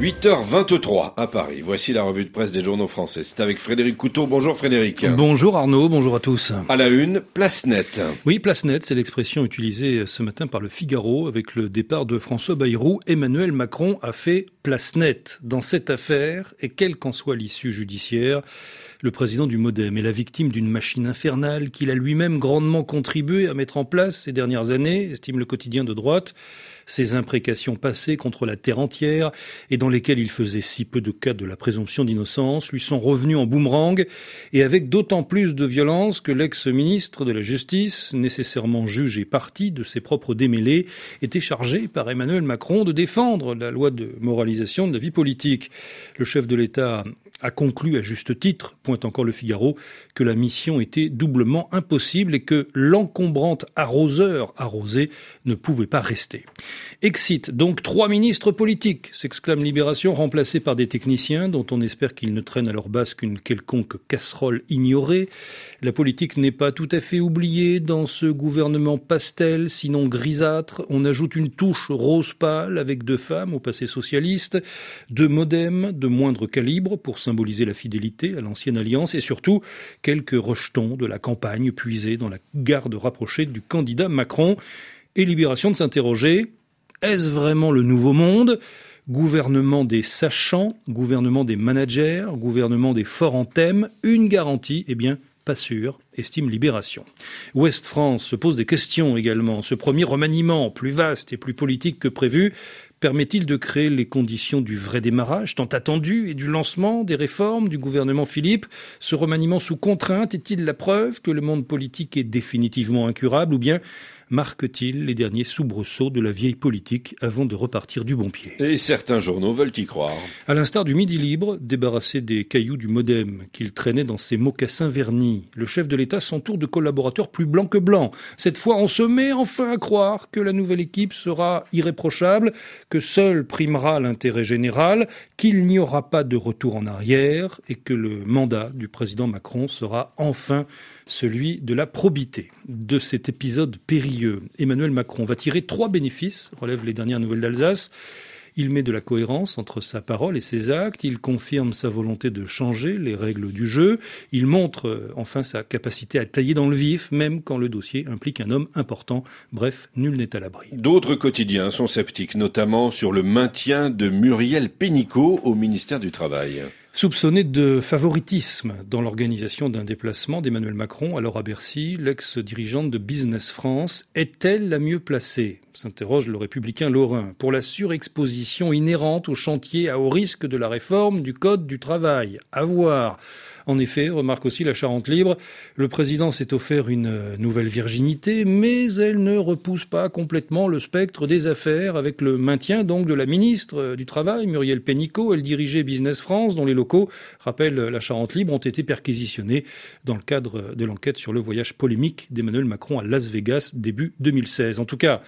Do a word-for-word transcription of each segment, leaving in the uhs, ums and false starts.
huit heures vingt-trois à Paris. Voici la revue de presse des journaux français. C'est avec Frédéric Couteau. Bonjour Frédéric. Bonjour Arnaud, bonjour à tous. À la une, place nette. Oui, place nette, c'est l'expression utilisée ce matin par le Figaro. Avec le départ de François Bayrou, Emmanuel Macron a fait place nette dans cette affaire. Et quelle qu'en soit l'issue judiciaire, le président du Modem est la victime d'une machine infernale qu'il a lui-même grandement contribué à mettre en place ces dernières années, estime le quotidien de droite. Ces imprécations passées contre la terre entière et dans lesquelles il faisait si peu de cas de la présomption d'innocence lui sont revenues en boomerang et avec d'autant plus de violence que l'ex-ministre de la Justice, nécessairement juge et partie de ses propres démêlés, était chargé par Emmanuel Macron de défendre la loi de moralisation de la vie politique. Le chef de l'État a conclu à juste titre, pointe encore le Figaro, que la mission était doublement impossible et que l'encombrante arroseur arrosé ne pouvait pas rester. Exit donc trois ministres politiques, s'exclame Libération, remplacés par des techniciens dont on espère qu'ils ne traînent à leur base qu'une quelconque casserole ignorée. La politique n'est pas tout à fait oubliée dans ce gouvernement pastel, sinon grisâtre. On ajoute une touche rose pâle avec deux femmes au passé socialiste, deux modems de moindre calibre pour symboliser la fidélité à l'ancienne alliance et surtout quelques rejetons de la campagne puisés dans la garde rapprochée du candidat Macron. Et Libération de s'interroger, est-ce vraiment le nouveau monde ? Gouvernement des sachants, gouvernement des managers, gouvernement des forts en thème, une garantie, eh bien, pas sûr, estime Libération. Ouest France se pose des questions également. Ce premier remaniement, plus vaste et plus politique que prévu, permet-il de créer les conditions du vrai démarrage tant attendu et du lancement des réformes du gouvernement Philippe ? Ce remaniement sous contrainte est-il la preuve que le monde politique est définitivement incurable ou bien marque-t-il les derniers soubresauts de la vieille politique avant de repartir du bon pied ? Et certains journaux veulent y croire. À l'instar du Midi Libre, débarrassé des cailloux du Modem qu'il traînait dans ses mocassins vernis, le chef de l'État s'entoure de collaborateurs plus blancs que blancs. Cette fois, on se met enfin à croire que la nouvelle équipe sera irréprochable, que seul primera l'intérêt général, qu'il n'y aura pas de retour en arrière et que le mandat du président Macron sera enfin celui de la probité. De cet épisode périlleux, Emmanuel Macron va tirer trois bénéfices, relèvent les dernières nouvelles d'Alsace. Il met de la cohérence entre sa parole et ses actes, il confirme sa volonté de changer les règles du jeu, il montre euh, enfin sa capacité à tailler dans le vif, même quand le dossier implique un homme important. Bref, nul n'est à l'abri. D'autres quotidiens sont sceptiques, notamment sur le maintien de Muriel Pénicaud au ministère du Travail. Soupçonnée de favoritisme dans l'organisation d'un déplacement d'Emmanuel Macron, alors à Bercy, l'ex-dirigeante de Business France est-elle la mieux placée ? S'interroge le républicain lorrain. Pour la surexposition inhérente au chantier à haut risque de la réforme du Code du travail. À voir. En effet, remarque aussi la Charente Libre, le président s'est offert une nouvelle virginité, mais elle ne repousse pas complètement le spectre des affaires avec le maintien donc de la ministre du Travail, Muriel Pénicaud. Elle dirigeait Business France, dont les locaux, rappelle la Charente Libre, ont été perquisitionnés dans le cadre de l'enquête sur le voyage polémique d'Emmanuel Macron à Las Vegas début deux mille seize. En tout cas,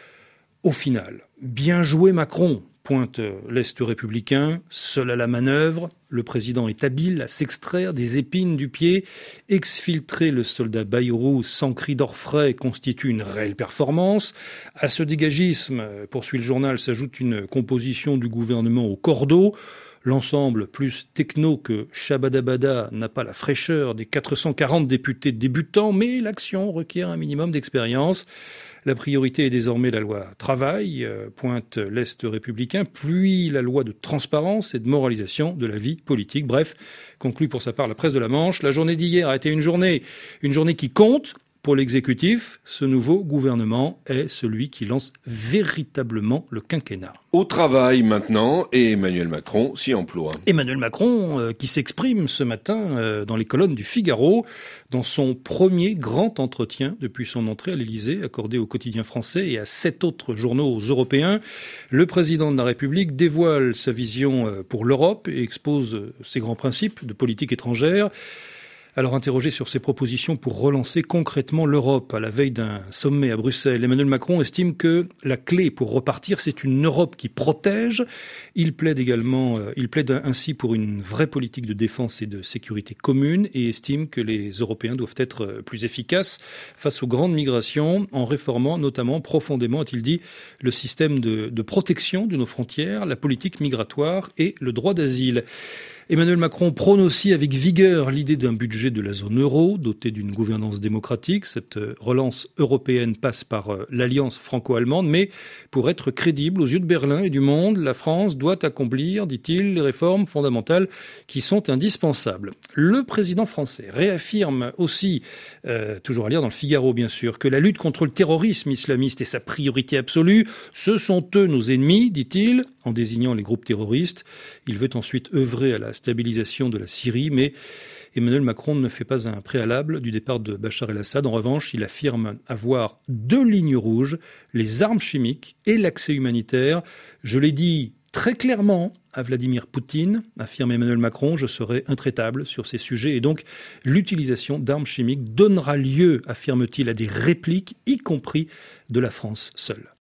au final, bien joué Macron, pointe l'Est républicain, seul à la manœuvre. Le président est habile à s'extraire des épines du pied. Exfiltrer le soldat Bayrou sans cri d'orfraie constitue une réelle performance. À ce dégagisme, poursuit le journal, s'ajoute une composition du gouvernement au cordeau. L'ensemble, plus techno que Shabadabada, n'a pas la fraîcheur des quatre cent quarante députés débutants, mais l'action requiert un minimum d'expérience. La priorité est désormais la loi travail, euh, pointe l'Est républicain, puis la loi de transparence et de moralisation de la vie politique. Bref, conclut pour sa part la presse de la Manche, la journée d'hier a été une journée, une journée qui compte. Pour l'exécutif, ce nouveau gouvernement est celui qui lance véritablement le quinquennat. Au travail maintenant, et Emmanuel Macron s'y emploie. Emmanuel Macron euh, qui s'exprime ce matin euh, dans les colonnes du Figaro, dans son premier grand entretien depuis son entrée à l'Élysée, accordé au quotidien français et à sept autres journaux européens. Le président de la République dévoile sa vision euh, pour l'Europe et expose euh, ses grands principes de politique étrangère. Alors interrogé sur ses propositions pour relancer concrètement l'Europe à la veille d'un sommet à Bruxelles, Emmanuel Macron estime que la clé pour repartir, c'est une Europe qui protège. Il plaide également, euh, il plaide ainsi pour une vraie politique de défense et de sécurité commune et estime que les Européens doivent être plus efficaces face aux grandes migrations en réformant notamment profondément, a-t-il dit, le système de, de protection de nos frontières, la politique migratoire et le droit d'asile. Emmanuel Macron prône aussi avec vigueur l'idée d'un budget de la zone euro, doté d'une gouvernance démocratique. Cette relance européenne passe par l'alliance franco-allemande, mais pour être crédible aux yeux de Berlin et du monde, la France doit accomplir, dit-il, les réformes fondamentales qui sont indispensables. Le président français réaffirme aussi, euh, toujours à lire dans le Figaro bien sûr, que la lutte contre le terrorisme islamiste est sa priorité absolue. Ce sont eux nos ennemis, dit-il, en désignant les groupes terroristes. Il veut ensuite œuvrer à la stabilisation de la Syrie, mais Emmanuel Macron ne fait pas un préalable du départ de Bachar el-Assad. En revanche, il affirme avoir deux lignes rouges, les armes chimiques et l'accès humanitaire. Je l'ai dit très clairement à Vladimir Poutine, affirme Emmanuel Macron, je serai intraitable sur ces sujets et donc l'utilisation d'armes chimiques donnera lieu, affirme-t-il, à des répliques, y compris de la France seule.